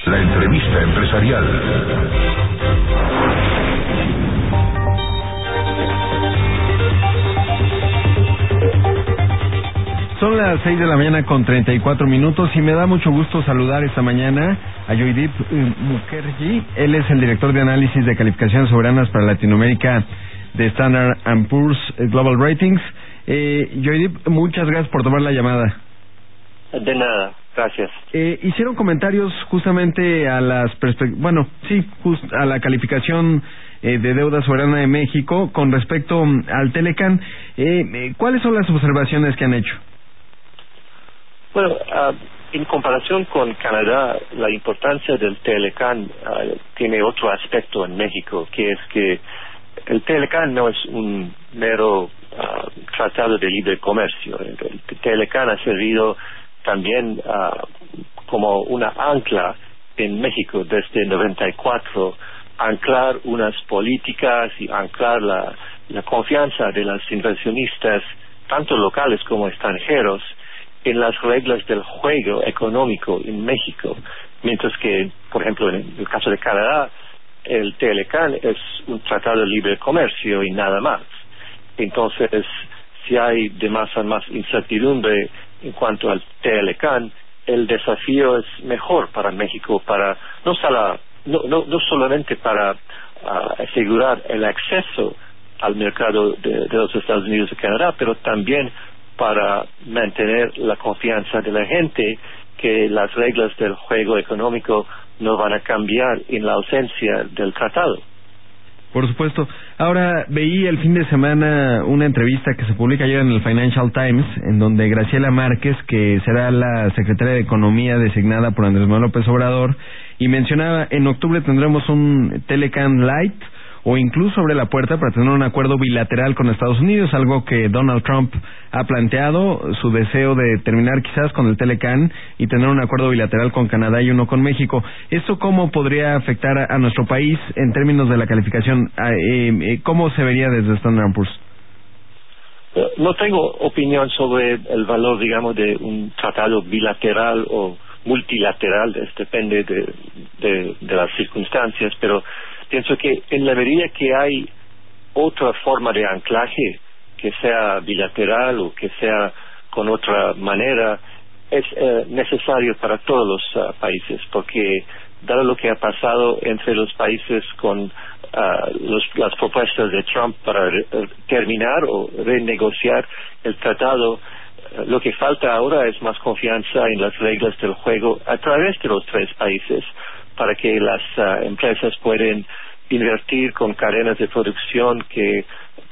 La entrevista empresarial. Son las 6 de la mañana con 34 minutos y me da mucho gusto saludar esta mañana a Joydeep Mukherjee. Él es el director de análisis de calificaciones soberanas para Latinoamérica de Standard & Poor's Global Ratings. Joydeep, muchas gracias por tomar la llamada. De nada, gracias. Hicieron comentarios justamente a las a la calificación de deuda soberana de México con respecto al Telecán. ¿Cuáles son las observaciones que han hecho? Bueno, en comparación con Canadá, la importancia del Telecán tiene otro aspecto en México, que es que el Telecán no es un mero tratado de libre comercio. El Telecán ha servido también como una ancla en México desde el 94, anclar unas políticas y anclar la confianza de los inversionistas, tanto locales como extranjeros, en las reglas del juego económico en México, mientras que, por ejemplo, en el caso de Canadá, el Telecán es un tratado de libre comercio y nada más. Entonces, si hay de más a más incertidumbre en cuanto al Telecán, el desafío es mejor para México, para no solamente para asegurar el acceso al mercado de los Estados Unidos y Canadá, pero también para mantener la confianza de la gente que las reglas del juego económico no van a cambiar en la ausencia del tratado. Por supuesto. Ahora, veí el fin de semana una entrevista que se publica ayer en el Financial Times, en donde Graciela Márquez, que será la secretaria de Economía designada por Andrés Manuel López Obrador, y mencionaba, en octubre tendremos un Telecán Light, o incluso abre la puerta para tener un acuerdo bilateral con Estados Unidos, algo que Donald Trump ha planteado, su deseo de terminar quizás con el Telecán y tener un acuerdo bilateral con Canadá y uno con México. ¿Esto cómo podría afectar a nuestro país en términos de la calificación? ¿Cómo se vería desde Standard & Poor's? No tengo opinión sobre el valor, digamos, de un tratado bilateral o multilateral, depende de las circunstancias, pero pienso que en la medida que hay otra forma de anclaje, que sea bilateral o que sea con otra manera, es necesario para todos los países, porque dado lo que ha pasado entre los países con las propuestas de Trump para terminar o renegociar el tratado, lo que falta ahora es más confianza en las reglas del juego a través de los tres países, para que las empresas puedan invertir con cadenas de producción que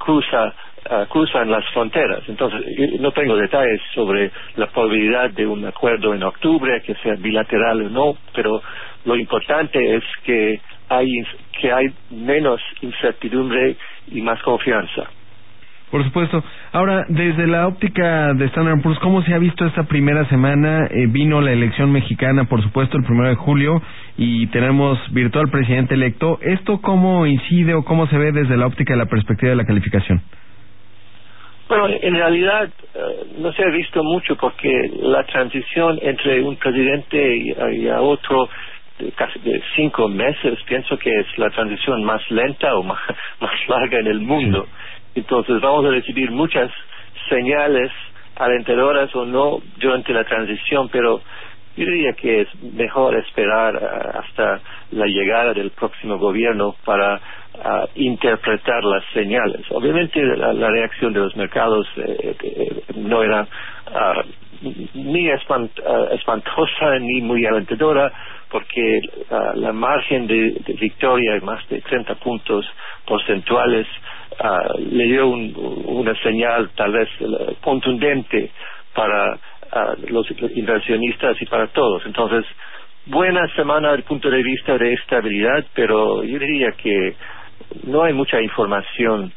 cruzan las fronteras. Entonces, no tengo detalles sobre la probabilidad de un acuerdo en octubre, que sea bilateral o no, pero lo importante es que hay menos incertidumbre y más confianza. Por supuesto. Ahora, desde la óptica de Standard & Poor's, ¿cómo se ha visto esta primera semana? Vino la elección mexicana, por supuesto, el 1 de julio, y tenemos virtual presidente electo. ¿Esto cómo incide o cómo se ve desde la óptica de la perspectiva de la calificación? Bueno, en realidad no se ha visto mucho, porque la transición entre un presidente y a otro casi de 5 meses, pienso que es la transición más lenta o más larga en el mundo. Sí. Entonces vamos a recibir muchas señales alentadoras o no durante la transición, pero yo diría que es mejor esperar hasta la llegada del próximo gobierno para interpretar las señales. Obviamente la reacción de los mercados no era ni espantosa ni muy alentadora, porque la margen de victoria de más de 30 puntos porcentuales le dio una señal tal vez contundente para los inversionistas y para todos. Entonces, buena semana desde el punto de vista de estabilidad, pero yo diría que no hay mucha información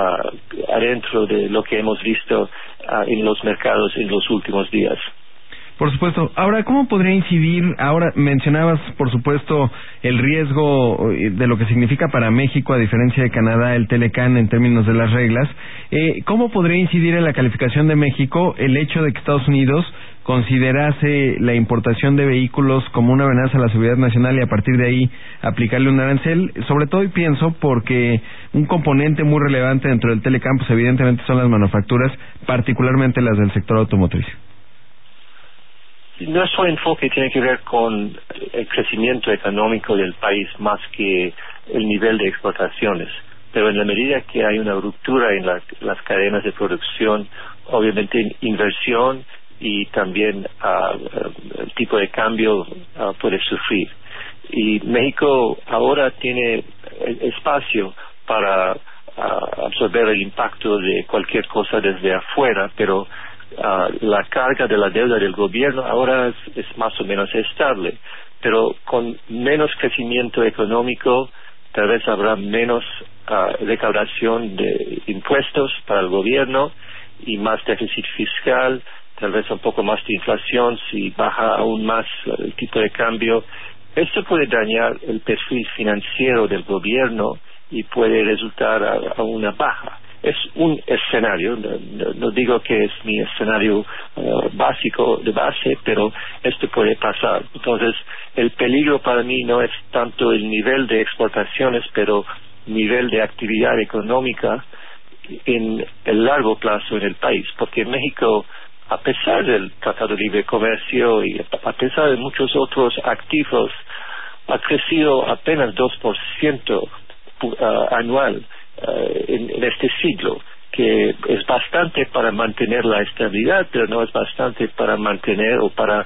adentro de lo que hemos visto en los mercados en los últimos días. Por supuesto. Ahora, ¿cómo podría incidir? Ahora mencionabas, por supuesto, el riesgo de lo que significa para México, a diferencia de Canadá, el Telecan en términos de las reglas. ¿Cómo podría incidir en la calificación de México el hecho de que Estados Unidos considerase la importación de vehículos como una amenaza a la seguridad nacional y a partir de ahí aplicarle un arancel? Sobre todo, y pienso, porque un componente muy relevante dentro del Telecan, pues evidentemente son las manufacturas, particularmente las del sector automotriz. Nuestro enfoque tiene que ver con el crecimiento económico del país más que el nivel de exportaciones. Pero en la medida que hay una ruptura en las cadenas de producción, obviamente inversión y también el tipo de cambio puede sufrir. Y México ahora tiene espacio para absorber el impacto de cualquier cosa desde afuera, pero la carga de la deuda del gobierno ahora es más o menos estable, pero con menos crecimiento económico tal vez habrá menos recaudación de impuestos para el gobierno y más déficit fiscal, tal vez un poco más de inflación si baja aún más el tipo de cambio. Esto puede dañar el perfil financiero del gobierno y puede resultar a una baja. Es un escenario, no digo que es mi escenario básico de base, pero esto puede pasar. Entonces, el peligro para mí no es tanto el nivel de exportaciones, pero nivel de actividad económica en el largo plazo en el país, porque México, a pesar del Tratado de Libre Comercio y a pesar de muchos otros activos, ha crecido apenas 2% anual en este siglo, que es bastante para mantener la estabilidad, pero no es bastante para mantener o para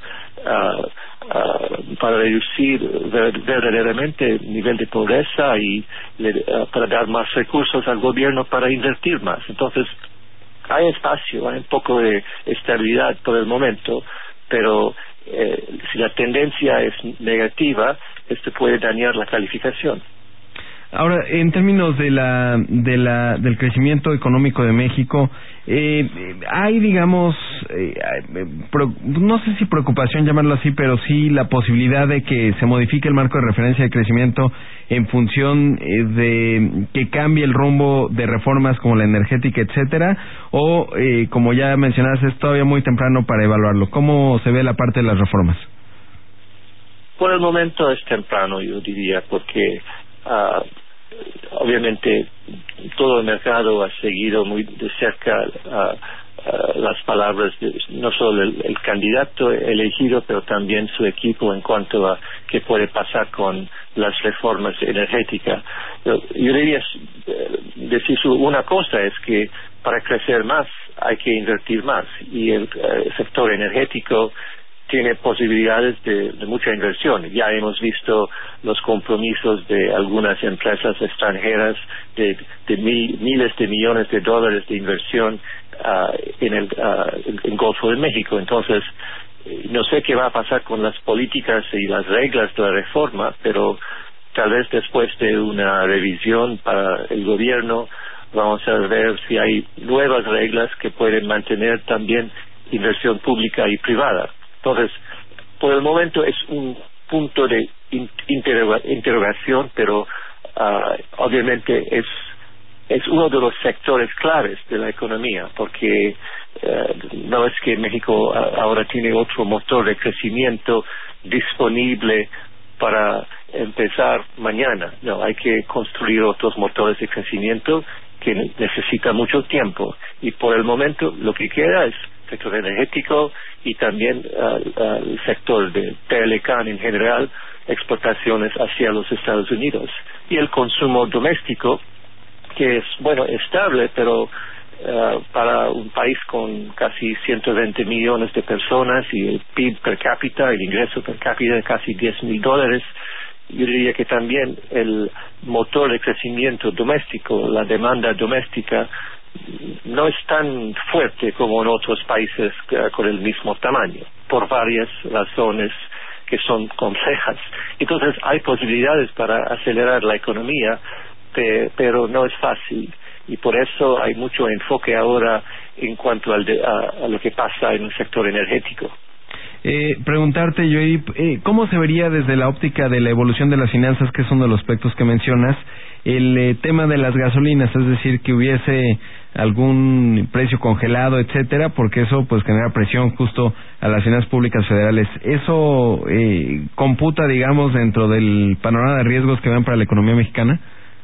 reducir verdaderamente el nivel de pobreza y para dar más recursos al gobierno para invertir más. Entonces, hay espacio, hay un poco de estabilidad por el momento, pero si la tendencia es negativa, esto puede dañar la calificación. Ahora, en términos del crecimiento económico de México, hay, digamos, no sé si preocupación llamarlo así, pero sí la posibilidad de que se modifique el marco de referencia de crecimiento en función de que cambie el rumbo de reformas como la energética, etcétera, o como ya mencionaste, es todavía muy temprano para evaluarlo. ¿Cómo se ve la parte de las reformas? Por el momento es temprano, yo diría, porque obviamente todo el mercado ha seguido muy de cerca las palabras de no solo el candidato elegido, pero también su equipo en cuanto a qué puede pasar con las reformas energéticas. Yo diría decir una cosa, es que para crecer más hay que invertir más, y el sector energético tiene posibilidades de mucha inversión. Ya hemos visto los compromisos de algunas empresas extranjeras de miles de millones de dólares de inversión en el Golfo de México. Entonces, no sé qué va a pasar con las políticas y las reglas de la reforma, pero tal vez después de una revisión para el gobierno vamos a ver si hay nuevas reglas que pueden mantener también inversión pública y privada. Entonces, por el momento es un punto de interrogación, pero obviamente es uno de los sectores claves de la economía, porque no es que México ahora tiene otro motor de crecimiento disponible para empezar mañana. No, hay que construir otros motores de crecimiento que necesita mucho tiempo, y por el momento lo que queda es sector energético y también el sector de Telecan en general, exportaciones hacia los Estados Unidos, y el consumo doméstico, que es, bueno, estable, pero para un país con casi 120 millones de personas y el PIB per cápita, el ingreso per cápita de casi $10,000, yo diría que también el motor de crecimiento doméstico, la demanda doméstica, no es tan fuerte como en otros países con el mismo tamaño, por varias razones que son complejas. Entonces hay posibilidades para acelerar la economía, pero no es fácil, y por eso hay mucho enfoque ahora en cuanto a lo que pasa en el sector energético. Preguntarte, Joey, ¿cómo se vería desde la óptica de la evolución de las finanzas, que es uno de los aspectos que mencionas, el tema de las gasolinas? Es decir, que hubiese algún precio congelado, etcétera, porque eso pues genera presión justo a las finanzas públicas federales. ¿Eso computa, digamos, dentro del panorama de riesgos que ven para la economía mexicana?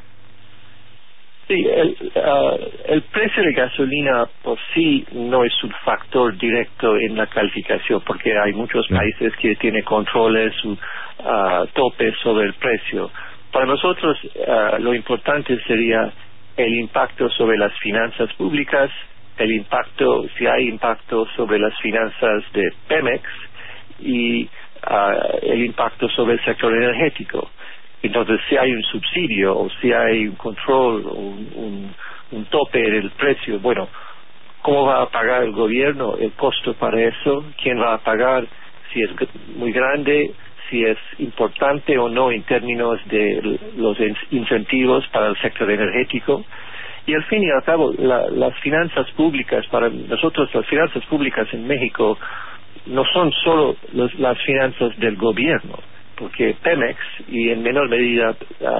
Sí, el precio de gasolina por sí no es un factor directo en la calificación, porque hay muchos países que tienen controles, topes sobre el precio. Para nosotros, lo importante sería el impacto sobre las finanzas públicas, si hay impacto sobre las finanzas de Pemex y el impacto sobre el sector energético. Entonces, si hay un subsidio o si hay un control o un tope en el precio, bueno, ¿cómo va a pagar el gobierno el costo para eso? ¿Quién va a pagar? Si es muy grande, si es importante o no en términos de los incentivos para el sector energético. Y al fin y al cabo, las finanzas públicas, para nosotros las finanzas públicas en México no son solo las finanzas del gobierno, porque Pemex y en menor medida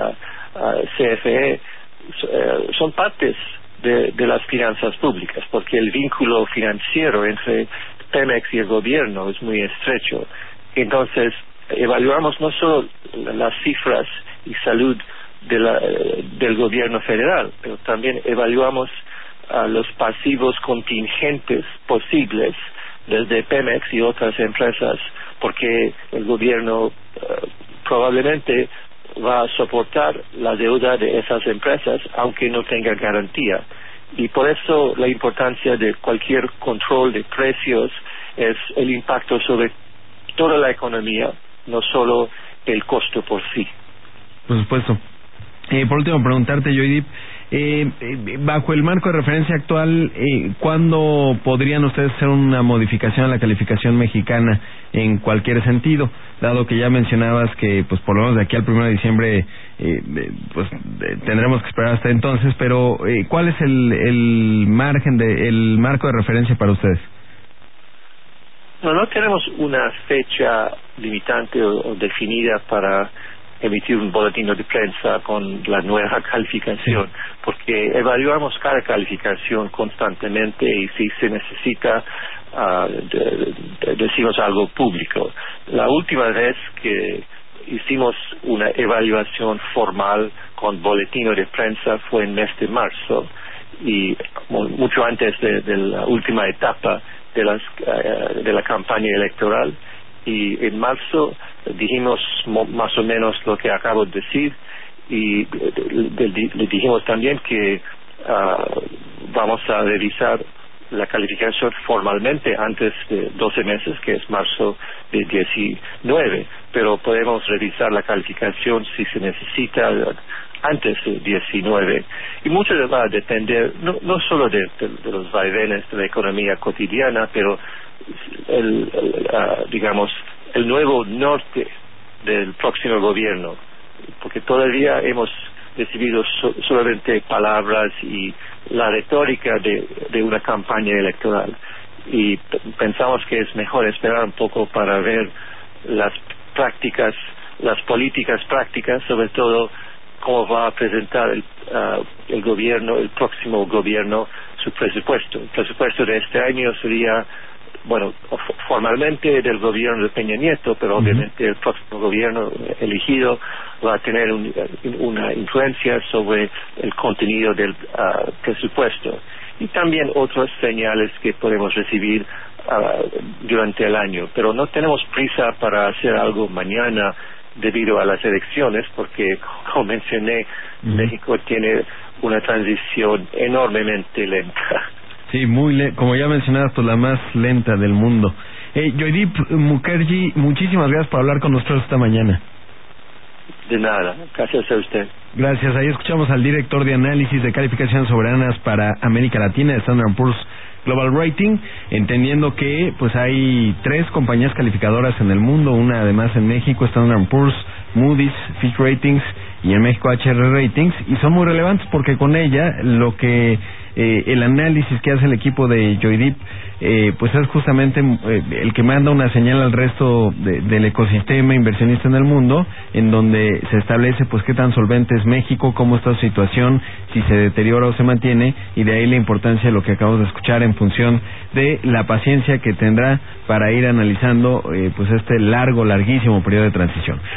CFE son partes de las finanzas públicas, porque el vínculo financiero entre Pemex y el gobierno es muy estrecho. Entonces, evaluamos no solo las cifras y salud del gobierno federal, pero también evaluamos los pasivos contingentes posibles desde Pemex y otras empresas, porque el gobierno probablemente va a soportar la deuda de esas empresas aunque no tenga garantía. Y por eso la importancia de cualquier control de precios es el impacto sobre toda la economía, no solo el costo por sí. Por supuesto. Por último, preguntarte, Joydip, bajo el marco de referencia actual, ¿cuándo podrían ustedes hacer una modificación a la calificación mexicana en cualquier sentido? Dado que ya mencionabas que, pues, por lo menos de aquí al 1 de diciembre, tendremos que esperar hasta entonces, pero ¿cuál es el marco de referencia para ustedes? No tenemos una fecha limitante o definida para emitir un boletín de prensa con la nueva calificación, porque evaluamos cada calificación constantemente y si se necesita decimos algo público. La última vez que hicimos una evaluación formal con boletín de prensa fue en el mes de marzo, y mucho antes de la última etapa de la campaña electoral, y en marzo dijimos más o menos lo que acabo de decir, y le dijimos también que vamos a revisar la calificación formalmente antes de 12 meses, que es marzo de 19, pero podemos revisar la calificación si se necesita antes de 19, y mucho va a depender no solo de los vaivenes de la economía cotidiana, pero digamos el nuevo norte del próximo gobierno, porque todavía hemos recibido solamente palabras y la retórica de una campaña electoral, y pensamos que es mejor esperar un poco para ver las políticas prácticas, sobre todo cómo va a presentar el gobierno, el próximo gobierno, su presupuesto. El presupuesto de este año sería, bueno, formalmente del gobierno de Peña Nieto, pero obviamente el próximo gobierno elegido va a tener una influencia sobre el contenido del presupuesto, y también otras señales que podemos recibir durante el año. Pero no tenemos prisa para hacer algo mañana debido a las elecciones, porque, como mencioné, México tiene una transición enormemente lenta. Sí, como ya mencionabas, pues la más lenta del mundo. Joydip Mukherjee, muchísimas gracias por hablar con nosotros esta mañana. De nada, gracias a usted. Gracias. Ahí escuchamos al director de análisis de calificaciones soberanas para América Latina de Standard & Poor's Global Rating, entendiendo que pues hay 3 compañías calificadoras en el mundo, una además en México, Standard & Poor's, Moody's, Fitch Ratings y en México HR Ratings, y son muy relevantes porque con ella lo que el análisis que hace el equipo de Joydeep pues es justamente el que manda una señal al resto del ecosistema inversionista en el mundo, en donde se establece pues qué tan solvente es México, cómo está su situación, si se deteriora o se mantiene, y de ahí la importancia de lo que acabamos de escuchar en función de la paciencia que tendrá para ir analizando pues este larguísimo periodo de transición.